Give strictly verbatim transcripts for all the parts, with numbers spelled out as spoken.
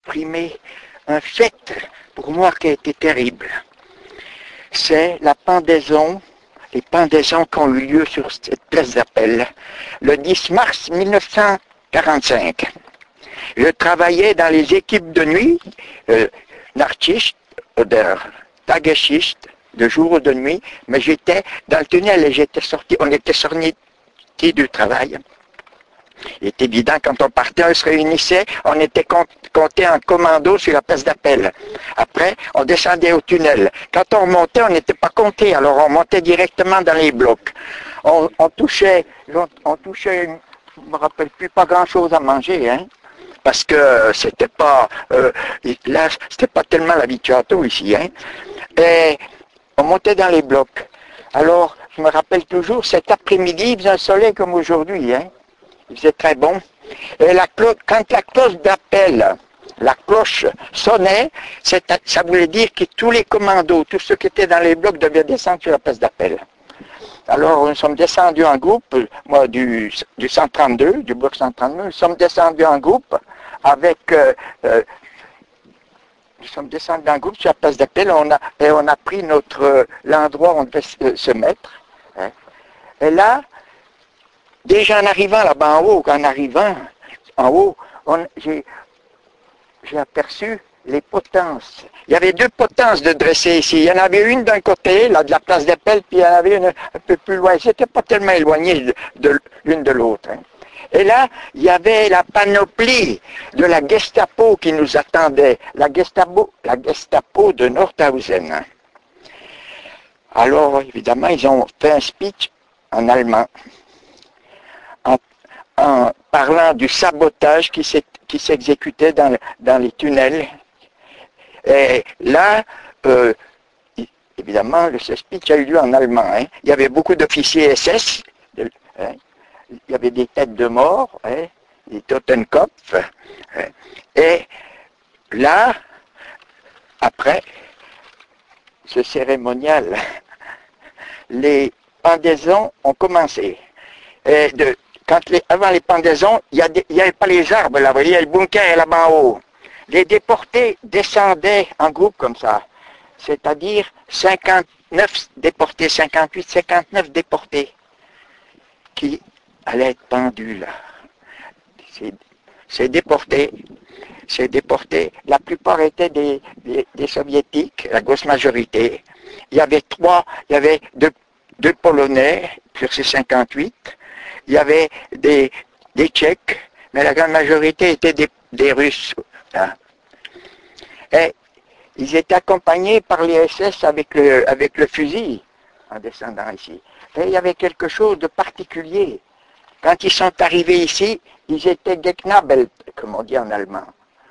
exprimer un fait, pour moi, qui a été terrible. C'est la pendaison, les pendaisons qui ont eu lieu sur cette place d'appel, le dix mars mille neuf cent quarante-cinq. Je travaillais dans les équipes de nuit, euh, Nachtchicht, oder Tageschicht, de jour ou de nuit, mais j'étais dans le tunnel et j'étais sorti, on était sortis du travail. Il est évident, quand on partait, on se réunissait, on était compté en commando sur la place d'appel. Après, on descendait au tunnel. Quand on remontait, on n'était pas compté, alors on montait directement dans les blocs. On, on touchait, on, on touchait, je ne me rappelle plus, pas grand-chose à manger, hein, parce que c'était pas, euh, là, c'était pas tellement l'habituato ici, hein. Et on montait dans les blocs. Alors, je me rappelle toujours, cet après-midi, il faisait un soleil comme aujourd'hui, hein. Il faisait très bon. Et la cloche, quand la cloche d'appel, la cloche sonnait, ça voulait dire que tous les commandos, tous ceux qui étaient dans les blocs devaient descendre sur la place d'appel. Alors, nous sommes descendus en groupe, moi du, du cent trente-deux, du bloc cent trente-deux, nous sommes descendus en groupe avec... Euh, euh, nous sommes descendus en groupe sur la place d'appel on a, et on a pris notre euh, l'endroit où on devait se, se mettre. Hein. Et là, déjà en arrivant là-bas en haut, en arrivant en haut, j'ai aperçu les potences. Il y avait deux potences de dressées ici. Il y en avait une d'un côté, là, de la place d'appel, puis il y en avait une un peu plus loin. C'était pas tellement éloigné de, de l'une de l'autre. Hein. Et là, il y avait la panoplie de la Gestapo qui nous attendait. La Gestapo, la Gestapo de Nordhausen. Hein. Alors, évidemment, ils ont fait un speech en allemand. En, en parlant du sabotage qui s'exécutait dans, dans les tunnels. Et là, euh, évidemment, ce speech a eu lieu en allemand. Hein. Il y avait beaucoup d'officiers S S, de, hein. Il y avait des têtes de mort, hein, des Totenkopf. Hein. Et là, après ce cérémonial, les pendaisons ont commencé. Et de, Quand les, avant les pendaisons, il n'y avait pas les arbres là, vous voyez, il y a le bunker là-bas en haut. Les déportés descendaient en groupe comme ça, c'est-à-dire cinquante-neuf déportés, cinquante-huit, cinquante-neuf déportés qui allaient être pendus là. Ces déportés, ces déportés, la plupart étaient des, des, des soviétiques, la grosse majorité. Il y avait trois, il y avait deux, deux Polonais sur ces cinquante-huit. Il y avait des, des Tchèques, mais la grande majorité était des, des Russes. Hein. Et ils étaient accompagnés par les S S avec le, avec le fusil en descendant ici. Et il y avait quelque chose de particulier. Quand ils sont arrivés ici, ils étaient geknabelt, comme on dit en allemand.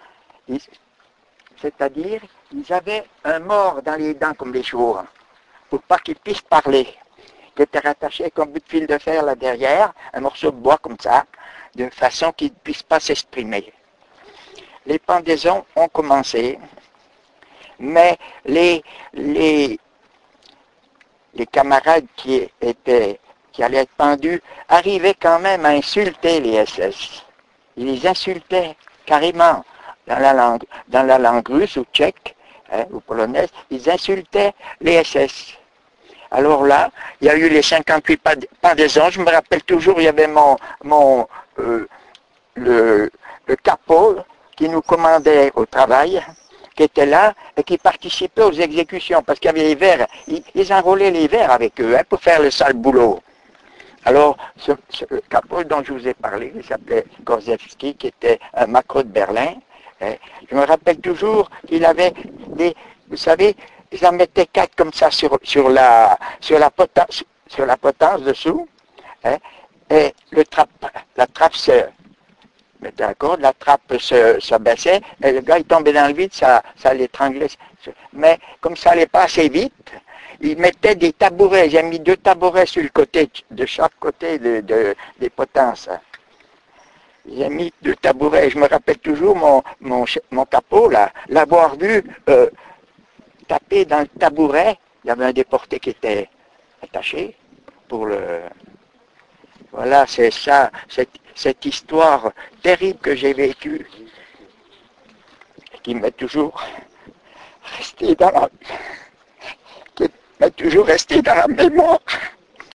C'est-à-dire, ils avaient un mort dans les dents comme les chevaux, pour pas qu'ils puissent parler. Qui était rattaché avec un bout de fil de fer là derrière, un morceau de bois comme ça, de façon qu'ils ne puissent pas s'exprimer. Les pendaisons ont commencé, mais les, les, les camarades qui étaient, qui allaient être pendus, arrivaient quand même à insulter les S S. Ils les insultaient carrément dans la langue, dans la langue russe ou tchèque, hein, ou polonaise, ils insultaient les S S. Alors là, il y a eu les cinquante-huit pendaisons. Je me rappelle toujours, il y avait mon, mon euh, le, le capot qui nous commandait au travail, qui était là et qui participait aux exécutions, parce qu'il y avait les verres, ils, ils enrôlaient les verres avec eux hein, pour faire le sale boulot. Alors, ce, ce capot dont je vous ai parlé, il s'appelait Korzewski, qui était un macro de Berlin. Hein, je me rappelle toujours qu'il avait des, vous savez, ils en mettaient quatre comme ça sur, sur, la, sur, la, potence, sur la potence dessous, hein, et le trappe, la trappe se mettait à corde, la trappe se, se baissait, et le gars il tombait dans le vide, ça, ça l'étranglait. Mais comme ça allait pas assez vite, ils mettaient des tabourets, j'ai mis deux tabourets sur le côté, de chaque côté de, de, des potences. J'ai mis deux tabourets, je me rappelle toujours mon, mon, mon capot, là, l'avoir vu euh, taper dans le tabouret, il y avait un déporté qui était attaché pour le... Voilà, c'est ça, cette, cette histoire terrible que j'ai vécue. qui m'est toujours resté dans la qui m'est toujours resté dans la mémoire.